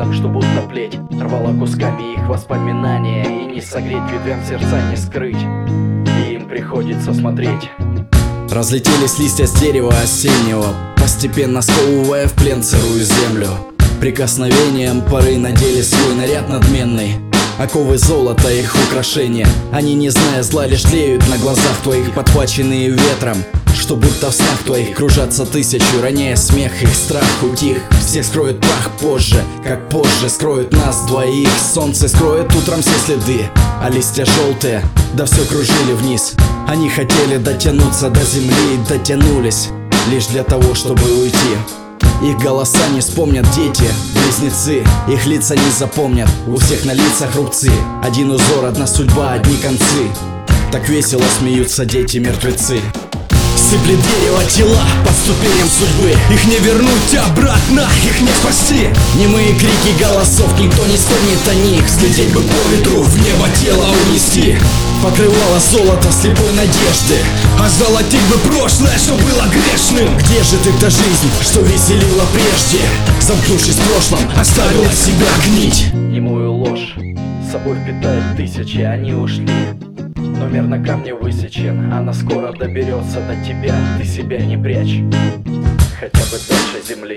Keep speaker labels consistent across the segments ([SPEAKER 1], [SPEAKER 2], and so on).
[SPEAKER 1] холодом, что будто плеть рвала кусками их воспоминания. И не согреть ветвям сердца, не скрыть, и им приходится смотреть.
[SPEAKER 2] Разлетелись листья с дерева осеннего, постепенно сковывая в плен сырую землю. Прикосновением поры надели свой наряд надменный, оковы золота их украшения. Они, не зная зла, лишь тлеют на глазах твоих, подхваченные ветром, что будто в снах твоих кружатся тысячу, роняя смех, их страх утих. Всех скроет прах позже, как позже скроют нас двоих. Солнце скроет утром все следы, а листья желтые, да все кружили вниз. Они хотели дотянуться до земли и дотянулись лишь для того, чтобы уйти. Их голоса не вспомнят дети, близнецы, их лица не запомнят. У всех на лицах рубцы, один узор, одна судьба, одни концы. Так весело смеются дети-мертвецы. Сыплет дерево тела под ступеням судьбы. Их не вернуть обратно, их не спасти. Немые крики голосов, никто не стонет о них. Взлететь бы по ветру, в небо тело унести. Покрывало золото слепой надежды, озолотить бы прошлое, что было грешным. Где же ты, та жизнь, что веселила прежде? Замкнувшись в прошлом, оставила себя гнить.
[SPEAKER 1] Немую ложь с собой впитает тысячи, они ушли. Номер на камне высечен, она скоро доберется до тебя. Ты себя не прячь, хотя бы дальше земли.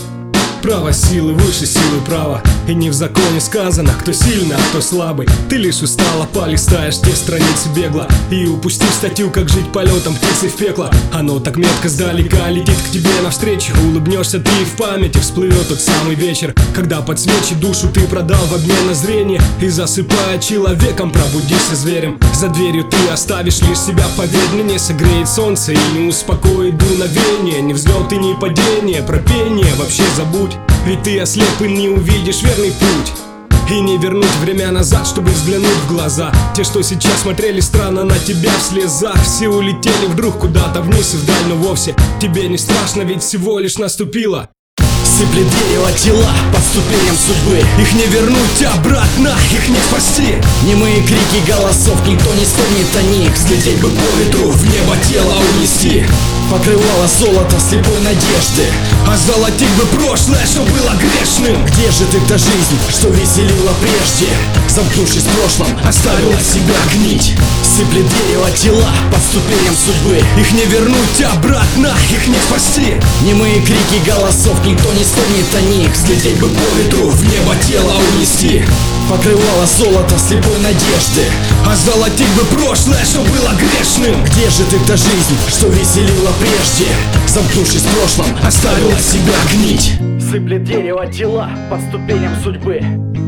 [SPEAKER 3] Право силы выше силы права, и не в законе сказано, кто сильный, а кто слабый. Ты лишь устала, полистаешь те страницы бегло, и упустив статью, как жить полетом птицы в пекло. Оно так метко сдалека летит к тебе навстречу. Улыбнешься ты, и в памяти всплывет тот самый вечер, когда под свечи душу ты продал в обмен на зрение. И засыпая человеком, пробудишься зверем. За дверью ты оставишь лишь себя поверь. Не согреет солнце и не успокоит дуновение. Не взлет и не падение, про пение вообще забудь. Ведь ты ослеп и не увидишь верный путь. И не вернуть время назад, чтобы взглянуть в глаза. Те, что сейчас смотрели странно на тебя в слезах, все улетели вдруг куда-то вниз и вдаль, но вовсе тебе не страшно, ведь всего лишь наступило.
[SPEAKER 2] Сыплет дерево тела под ступеням судьбы. Их не вернуть обратно, их не спасти. Немые крики голосов, никто не стонет о них. Взлететь бы по ветру, в небо тело унести. Покрывало золото слепой надежды, озолотить бы прошлое, что было грешным. Где же ты, та жизнь, что веселила прежде? Замкнувшись в прошлом, оставила себя гнить. Сыплет дерево тела под ступеням судьбы. Их не вернуть обратно, их не спасти. Немые крики голосов, никто не стонет о них. Взлететь бы по ветру, в небо тело унести. Покрывало золото слепой надежды, озолотить бы прошлое, что было грешным. Где же ты, та жизнь, что веселила прежде? Замкнувшись в прошлом, оставила себя гнить.
[SPEAKER 1] Сыплет дерево тела под ступеням судьбы.